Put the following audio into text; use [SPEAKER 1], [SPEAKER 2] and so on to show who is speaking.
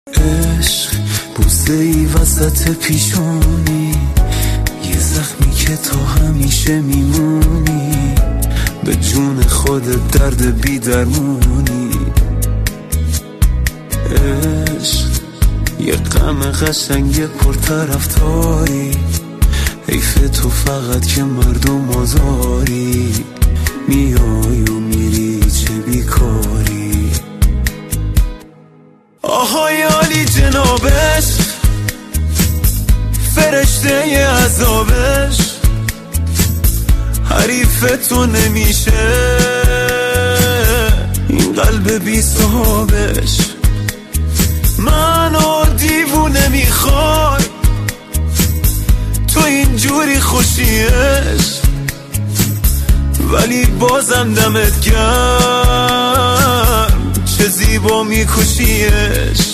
[SPEAKER 1] عشق بوسه ای وسط پیشونی، یه زخمی که تو همیشه میمونی، به جون خودت درد بی درمونی. عشق یه غم قشنگ پرطرفداری، حیف تو فقط که مردم آزاری، میای و میری چه بیکاری. آهای عالی جنابش، فرشته عذابش، حریف تو نمیشه این قلب بی صحابش. منو دیوونه میخوای تو اینجوری خوشیش، ولی بازم دمت گرم چه زیبا میکشیش.